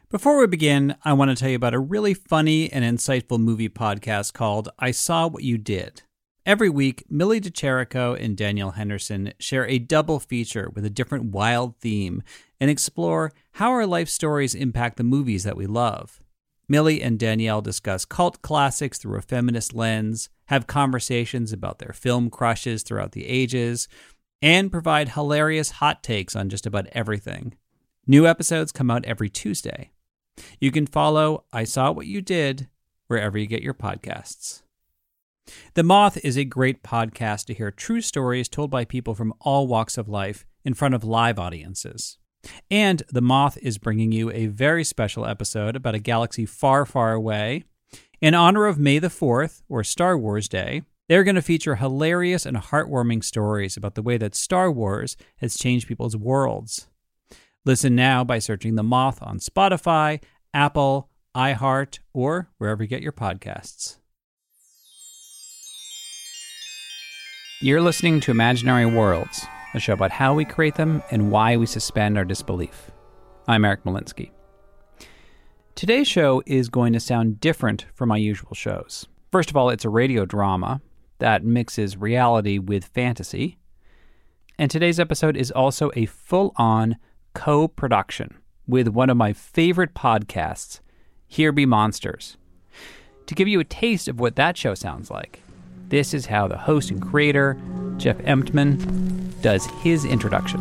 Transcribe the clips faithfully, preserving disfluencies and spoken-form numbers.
Before we begin, I want to tell you about a really funny and insightful movie podcast called I Saw What You Did. Every week, Millie DeCherico and Danielle Henderson share a double feature with a different wild theme and explore how our life stories impact the movies that we love. Millie and Danielle discuss cult classics through a feminist lens, have conversations about their film crushes throughout the ages, and provide hilarious hot takes on just about everything. New episodes come out every Tuesday. You can follow I Saw What You Did wherever you get your podcasts. The Moth is a great podcast to hear true stories told by people from all walks of life in front of live audiences. And The Moth is bringing you a very special episode about a galaxy far, far away. In honor of May the fourth, or Star Wars Day, they're going to feature hilarious and heartwarming stories about the way that Star Wars has changed people's worlds. Listen now by searching The Moth on Spotify, Apple, iHeart, or wherever you get your podcasts. You're listening to Imaginary Worlds, a show about how we create them and why we suspend our disbelief. I'm Eric Molinsky. Today's show is going to sound different from my usual shows. First of all, it's a radio drama that mixes reality with fantasy. And today's episode is also a full-on co-production with one of my favorite podcasts, Here Be Monsters. To give you a taste of what that show sounds like, this is how the host and creator, Jeff Emtman, does his introduction.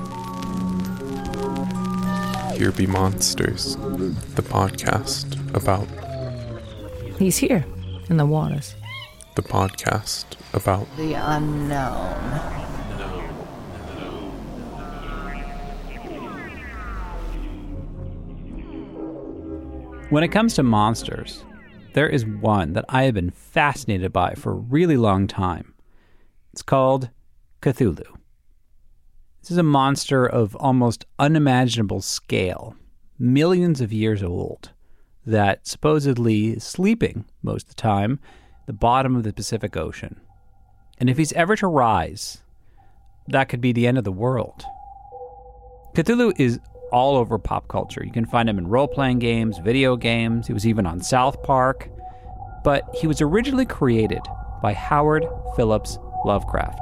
Here Be Monsters, the podcast about... He's here, in the waters. The podcast about... The unknown. When it comes to monsters, there is one that I have been fascinated by for a really long time. It's called Cthulhu. This is a monster of almost unimaginable scale, millions of years old, that supposedly is sleeping most of the time at the bottom of the Pacific Ocean. And if he's ever to rise, that could be the end of the world. Cthulhu is all over pop culture. You can find him in role-playing games, video games. He was even on South Park. But he was originally created by Howard Phillips Lovecraft.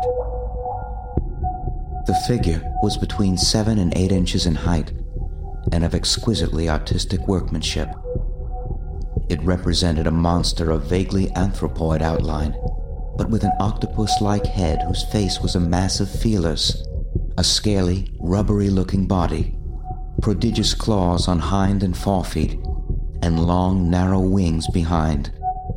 The figure was between seven and eight inches in height and of exquisitely artistic workmanship. It represented a monster of vaguely anthropoid outline, but with an octopus-like head whose face was a mass of feelers, a scaly, rubbery-looking body, prodigious claws on hind and forefeet, and long, narrow wings behind.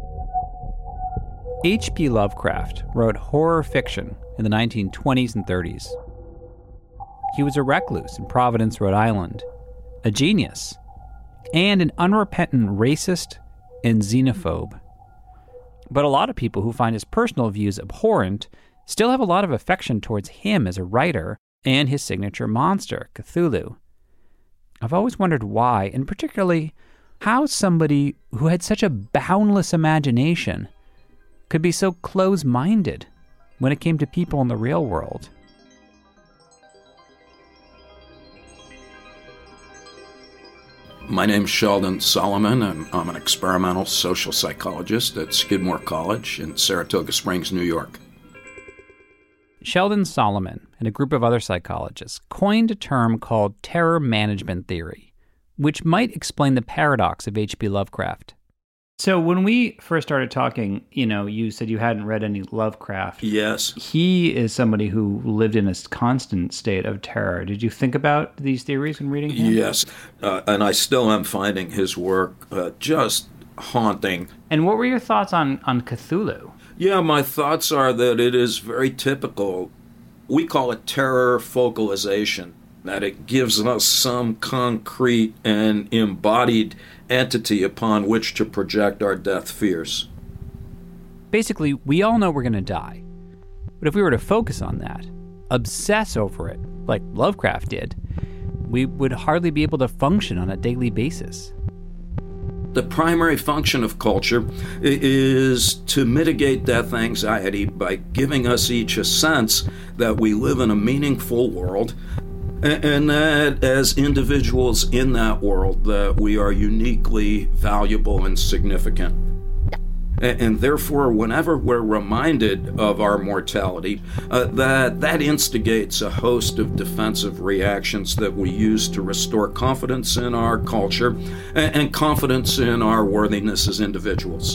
H P Lovecraft wrote horror fiction in the nineteen twenties and thirties. He was a recluse in Providence, Rhode Island, a genius, and an unrepentant racist and xenophobe. But a lot of people who find his personal views abhorrent still have a lot of affection towards him as a writer and his signature monster, Cthulhu. I've always wondered why, and particularly how somebody who had such a boundless imagination could be so close-minded when it came to people in the real world. My name's Sheldon Solomon. I'm, I'm an experimental social psychologist at Skidmore College in Saratoga Springs, New York. Sheldon Solomon and a group of other psychologists coined a term called terror management theory, which might explain the paradox of H P Lovecraft. So when we first started talking, you know, you said you hadn't read any Lovecraft. Yes. He is somebody who lived in a constant state of terror. Did you think about these theories when reading him? Yes, uh, and I still am finding his work uh, just haunting. And what were your thoughts on, on Cthulhu? Yeah, my thoughts are that it is very typical. We call it terror focalization, that it gives us some concrete and embodied entity upon which to project our death fears. Basically, we all know we're going to die. But if we were to focus on that, obsess over it, like Lovecraft did, we would hardly be able to function on a daily basis. The primary function of culture is to mitigate death anxiety by giving us each a sense that we live in a meaningful world, And that as individuals in that world, that we are uniquely valuable and significant. And therefore, whenever we're reminded of our mortality, uh, that that instigates a host of defensive reactions that we use to restore confidence in our culture and, and confidence in our worthiness as individuals.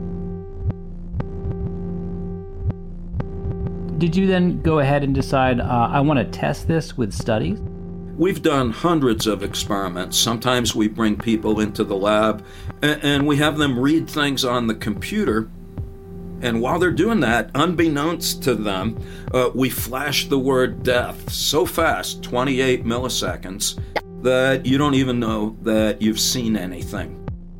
Did you then go ahead and decide, uh, I want to test this with studies? We've done hundreds of experiments. Sometimes we bring people into the lab and, and we have them read things on the computer. And while they're doing that, unbeknownst to them, uh, we flash the word death so fast, twenty-eight milliseconds, that you don't even know that you've seen anything.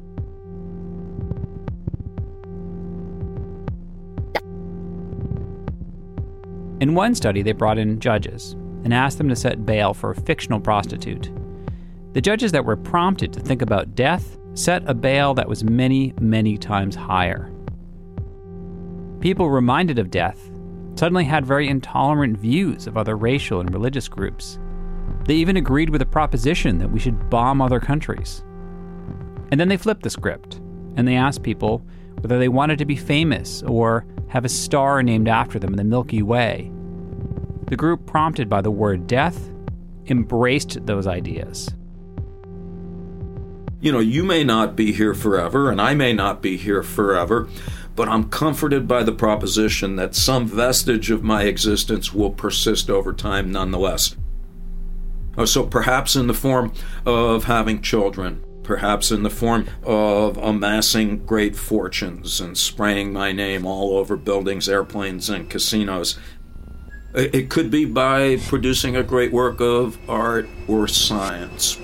In one study, they brought in judges and asked them to set bail for a fictional prostitute. The judges that were prompted to think about death set a bail that was many, many times higher. People reminded of death suddenly had very intolerant views of other racial and religious groups. They even agreed with the proposition that we should bomb other countries. And then they flipped the script, and they asked people whether they wanted to be famous or have a star named after them in the Milky Way. The group prompted by the word death embraced those ideas. You know, you may not be here forever, and I may not be here forever, but I'm comforted by the proposition that some vestige of my existence will persist over time nonetheless. So perhaps in the form of having children, perhaps in the form of amassing great fortunes and spraying my name all over buildings, airplanes, and casinos. It could be by producing a great work of art or science.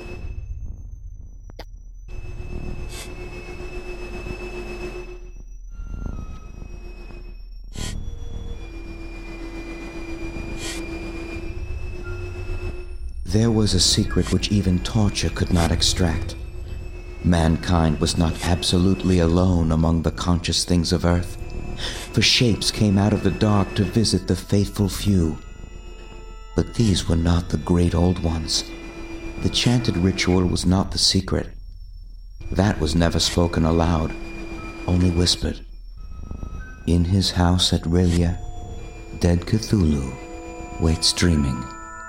There was a secret which even torture could not extract. Mankind was not absolutely alone among the conscious things of earth, for shapes came out of the dark to visit the faithful few. But these were not the great old ones. The chanted ritual was not the secret. That was never spoken aloud, only whispered. In his house at R'lyeh, dead Cthulhu waits dreaming.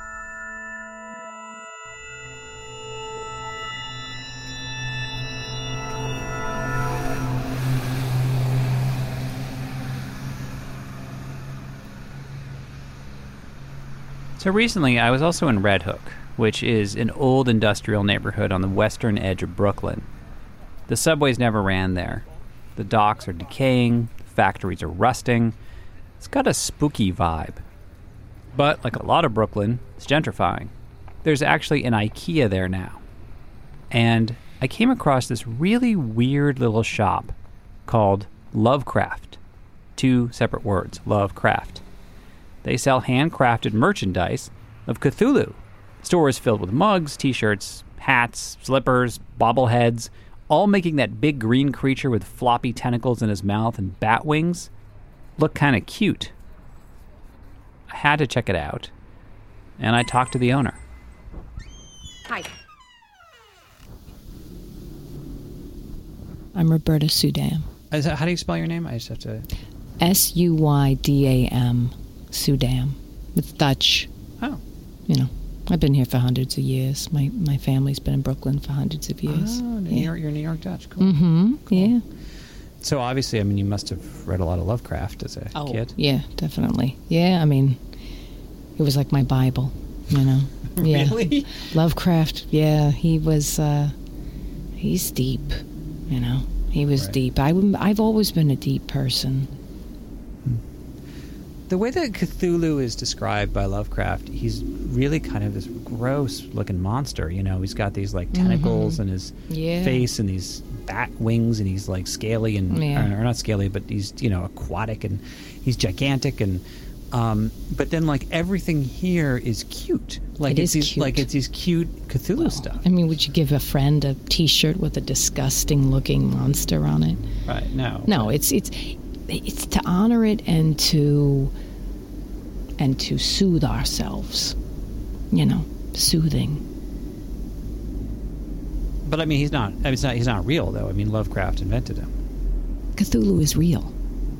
So recently, I was also in Red Hook, which is an old industrial neighborhood on the western edge of Brooklyn. The subways never ran there. The docks are decaying, factories are rusting. It's got a spooky vibe. But like a lot of Brooklyn, it's gentrifying. There's actually an IKEA there now. And I came across this really weird little shop called Lovecraft. Two separate words, Lovecraft. They sell handcrafted merchandise of Cthulhu. Stores filled with mugs, t-shirts, hats, slippers, bobbleheads, all making that big green creature with floppy tentacles in his mouth and bat wings look kind of cute. I had to check it out, and I talked to the owner. Hi. I'm Roberta Sudam. Is that, how do you spell your name? I just have to... S U Y D A M. Sudam. It's Dutch. Oh. You know, I've been here for hundreds of years. My my family's been in Brooklyn for hundreds of years. Oh, New yeah. York, you're New York Dutch. Cool. Mm-hmm. Cool. Yeah. So obviously, I mean, you must have read a lot of Lovecraft as a oh, kid. Yeah, definitely. Yeah, I mean, it was like my Bible, you know. Yeah. Really? Lovecraft, yeah, he was, uh, he's deep, you know. He was Right. deep. I, I've always been a deep person. The way that Cthulhu is described by Lovecraft, he's really kind of this gross-looking monster. You know, he's got these like tentacles Mm-hmm. in his Yeah. face and these bat wings, and he's like scaly and Yeah. or, or not scaly, but he's you know aquatic and he's gigantic and. Um, but then, like everything here is cute. Like It it's is these, cute. like it's these cute Cthulhu stuff. I mean, would you give a friend a T-shirt with a disgusting-looking monster on it? Right? No. No, it's it's it's to honor it and to and to soothe ourselves, you know. soothing. But I mean, he's not. I mean, it's not. He's not real, though. I mean, Lovecraft invented him. Cthulhu is real.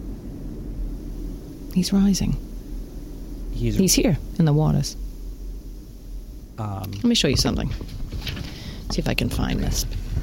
He's rising. He's, He's here in the waters. Um, Let me show you something. See if I can find this.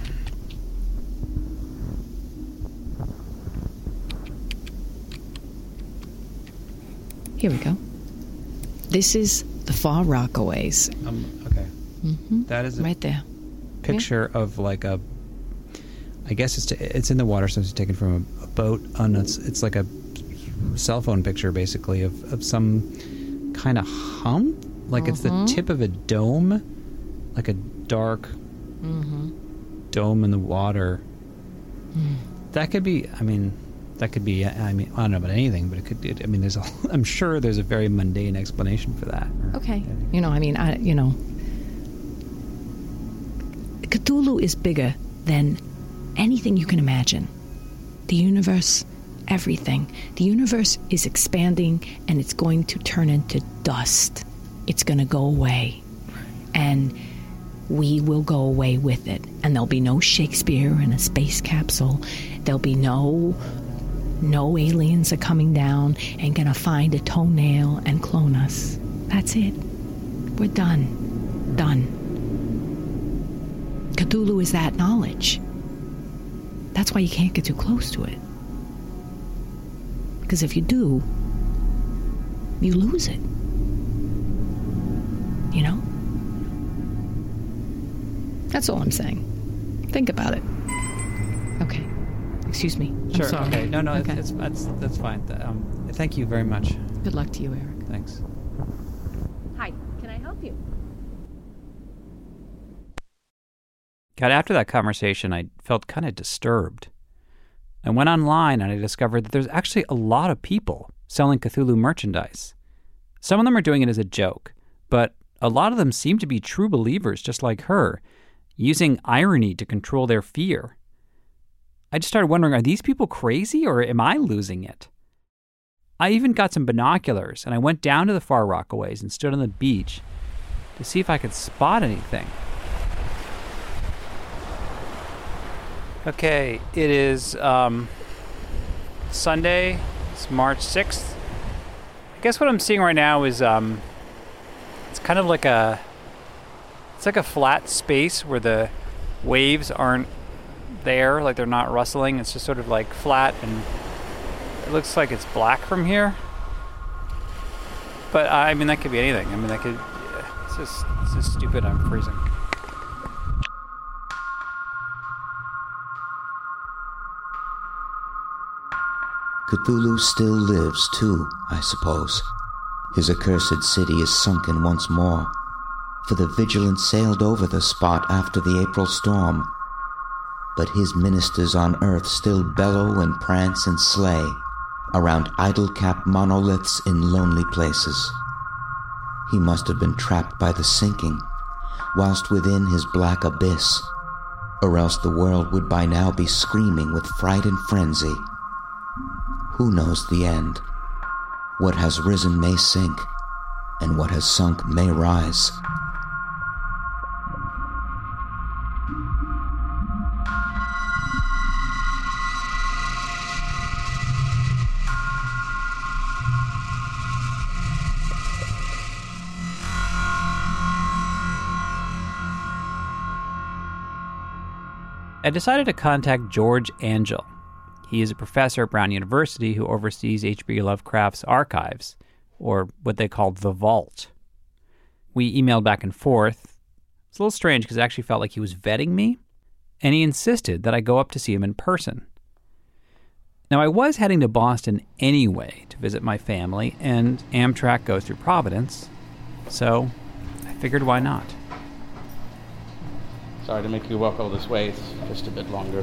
Here we go. This is the Far Rockaways. um, okay. Mm-hmm. That is a Right there. picture of like a. I guess it's it's in the water, so it's taken from a, a boat. On it's it's like a cell phone picture, basically, of of some kind of hump. Like it's the tip of a dome, like a dark Mm-hmm. dome in the water. Mm. That could be. I mean, that could be. I mean, I don't know about anything, but it could. It, I mean, there's a. I'm sure there's a very mundane explanation for that. Okay. You know, I mean, I you know, Cthulhu is bigger than anything you can imagine. The universe, everything. The universe is expanding, and it's going to turn into dust. It's going to go away. And we will go away with it. And there'll be no Shakespeare in a space capsule. There'll be no no aliens are coming down and going to find a toenail and clone us. That's it. We're done. Done. Cthulhu is that knowledge. That's why you can't get too close to it. Because if you do, you lose it. You know? That's all I'm saying. Think about it. Okay. Excuse me. I'm Sure. sorry. Okay. No, no, Okay. It's, it's, that's that's fine. Um, thank you very much. Good luck to you, Eric. Thanks. Hi, can I help you? God, after that conversation, I felt kind of disturbed. I went online and I discovered that there's actually a lot of people selling Cthulhu merchandise. Some of them are doing it as a joke, but a lot of them seem to be true believers just like her, using irony to control their fear. I just started wondering, are these people crazy or am I losing it? I even got some binoculars and I went down to the Far Rockaways and stood on the beach to see if I could spot anything. Okay, it is um, Sunday. It's March sixth. I guess what I'm seeing right now is um, it's kind of like a it's like a flat space where the waves aren't there, like they're not rustling. It's just sort of like flat, and it looks like it's black from here. But I mean, that could be anything. I mean, that could. It's just it's just stupid. I'm freezing. Cthulhu still lives, too, I suppose. His accursed city is sunken once more, for the Vigilant sailed over the spot after the April storm. But his ministers on earth still bellow and prance and slay around idol-capped monoliths in lonely places. He must have been trapped by the sinking, whilst within his black abyss, or else the world would by now be screaming with fright and frenzy. Who knows the end? What has risen may sink, and what has sunk may rise. I decided to contact George Angell. He is a professor at Brown University who oversees H P Lovecraft's archives, or what they called the Vault. We emailed back and forth. It's a little strange because it actually felt like he was vetting me, and he insisted that I go up to see him in person. Now, I was heading to Boston anyway to visit my family, and Amtrak goes through Providence, so I figured why not. Sorry to make you walk all this way. It's just a bit longer.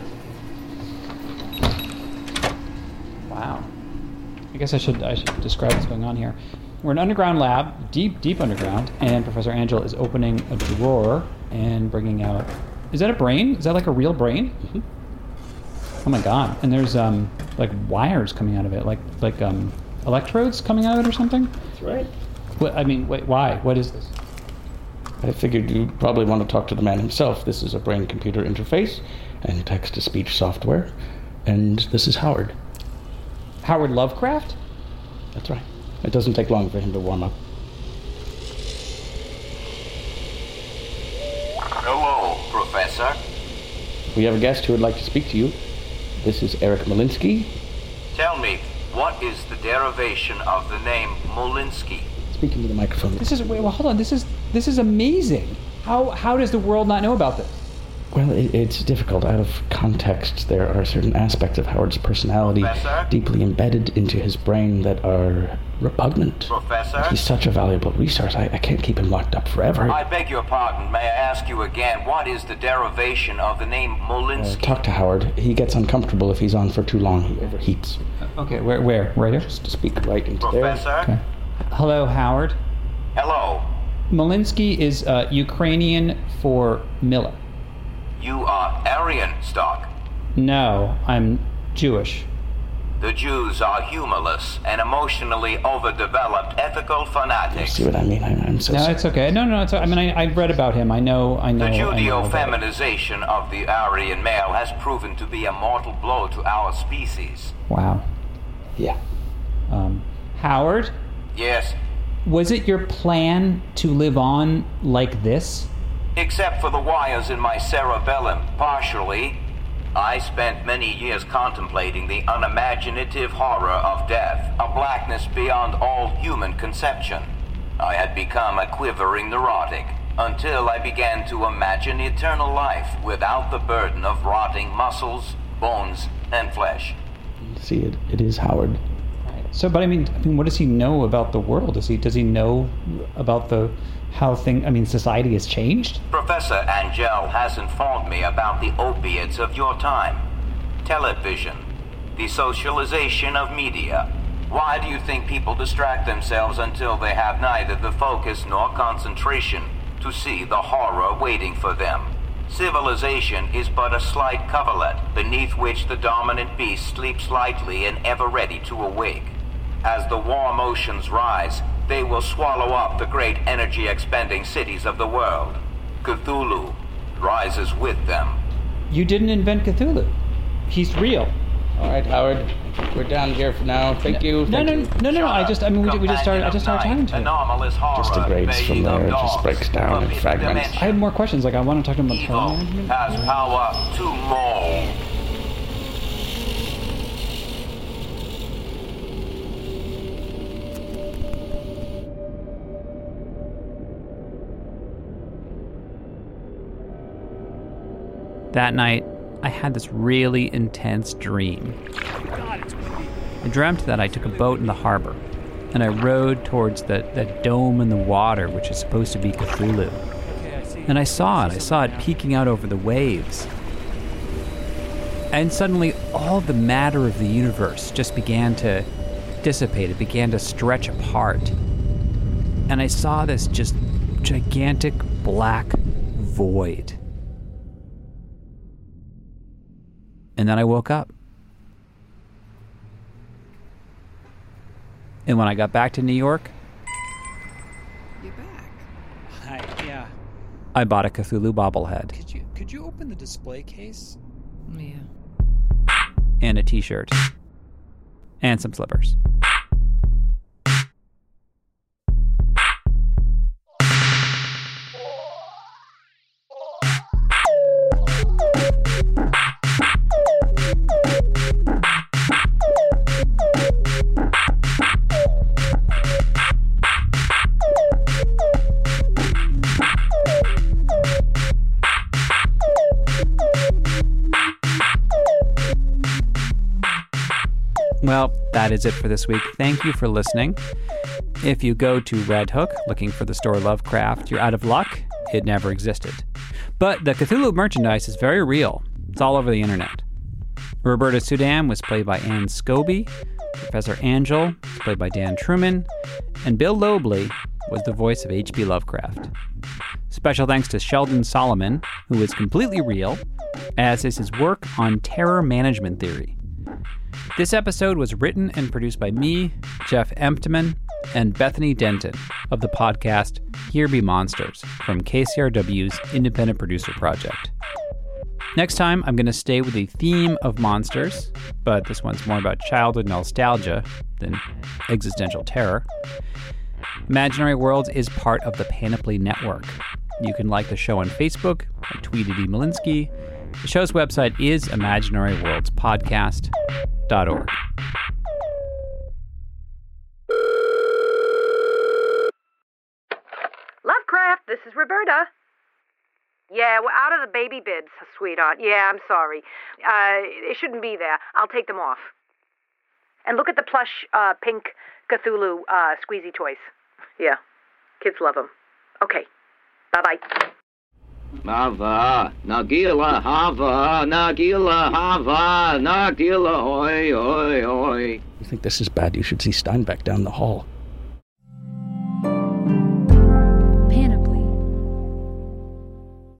Wow. I guess I should I should describe what's going on here. We're in an underground lab, deep, deep underground, and Professor Angell is opening a drawer and bringing out... Is that a brain? Is that like a real brain? Mm-hmm. Oh my god. And there's um like wires coming out of it, like like um electrodes coming out of it or something? That's right. What, I mean, wait, why? What is this? I figured you'd probably want to talk to the man himself. This is a brain-computer interface and text-to-speech software. And this is Howard. Howard Lovecraft? That's right. It doesn't take long for him to warm up. Hello, Professor. We have a guest who would like to speak to you. This is Eric Molinsky. Tell me, what is the derivation of the name Molinsky? Speaking to the microphone. This is, wait, well, hold on, this is, this is amazing. How, how does the world not know about this? Well, it, it's difficult. Out of context, there are certain aspects of Howard's personality Professor? deeply embedded into his brain that are repugnant. Professor? He's such a valuable resource. I, I can't keep him locked up forever. I beg your pardon. May I ask you again, what is the derivation of the name Uh, Molinsky? talk to Howard. He gets uncomfortable if he's on for too long. He overheats. Okay, where, where? Right here? Just to speak right into Professor? there. Okay. Hello, Howard. Hello. Molinsky is uh, Ukrainian for Miller. You are Aryan stock. No, I'm Jewish. The Jews are humorless and emotionally overdeveloped ethical fanatics. See what I mean? I'm, I'm so No, sorry. it's okay. No, no, it's. I mean, I, I read about him. I know. I know. The I know about it. Judeo-feminization of the Aryan male has proven to be a mortal blow to our species. Wow. Yeah. Um, Howard, Yes, was it your plan to live on like this? except for the wires in my cerebellum, partially. I spent many years contemplating the unimaginative horror of death, a blackness beyond all human conception. I had become a quivering neurotic, until I began to imagine eternal life without the burden of rotting muscles, bones, and flesh. See, it, it is Howard. So, but I mean, I mean, what does he know about the world? Does he does he know about the how thing? I mean, society has changed. Professor Angel has informed me about the opiates of your time. Television, the socialization of media. Why do you think people distract themselves until they have neither the focus nor concentration to see the horror waiting for them? Civilization is but a slight coverlet beneath which the dominant beast sleeps lightly and ever ready to awake. As the warm oceans rise, they will swallow up the great energy-expending cities of the world. Cthulhu rises with them. You didn't invent Cthulhu. He's real. All right, Howard. We're down here for now. Thank you. No, Thank no, you. no, no, no. I just, I mean, we, we just started. I just started talking to him. Anomalous horror, Just degrades from baying of there. It just dogs, breaks down in forbidden fragments. dimension. I had more questions. Like, I want to talk to him about Evil power management. has power to mold. That night, I had this really intense dream. I dreamt that I took a boat in the harbor, and I rowed towards that, that dome in the water, which is supposed to be Cthulhu. And I saw it. I saw it peeking out over the waves. And suddenly, all the matter of the universe just began to dissipate. It began to stretch apart. And I saw this just gigantic black void. And then I woke up. And when I got back to New York, You're back. Hi, yeah. I bought a Cthulhu bobblehead Could you could you open the display case? Yeah. and a t-shirt and some slippers. Well, that is it for this week. Thank you for listening. If you go to Red Hook looking for the store Lovecraft, you're out of luck. It never existed. But the Cthulhu merchandise is very real. It's all over the internet. Roberta Sudam was played by Anne Scobie. Professor Angel was played by Dan Truman. And Bill Lobley was the voice of H P Lovecraft. Special thanks to Sheldon Solomon, who is completely real, as is his work on terror management theory. This episode was written and produced by me, Jeff Emptman, and Bethany Denton of the podcast Here Be Monsters from K C R W's Independent Producer Project. Next time, I'm going to stay with the theme of monsters, but this one's more about childhood nostalgia than existential terror. Imaginary Worlds is part of the Panoply Network. You can like the show on Facebook, I tweeted E. Malinsky. The show's website is imaginary worlds podcast dot org. Lovecraft, this is Roberta. Yeah, we're out of the baby bibs, sweetheart. Yeah, I'm sorry. Uh, it shouldn't be there. I'll take them off. And look at the plush uh, pink Cthulhu uh, squeezy toys. Yeah, kids love them. Okay, bye-bye. Hava, Nagila, Hava, Nagila, Hava, Nagila, oi, oi, oi. You think this is bad? You should see Steinbeck down the hall.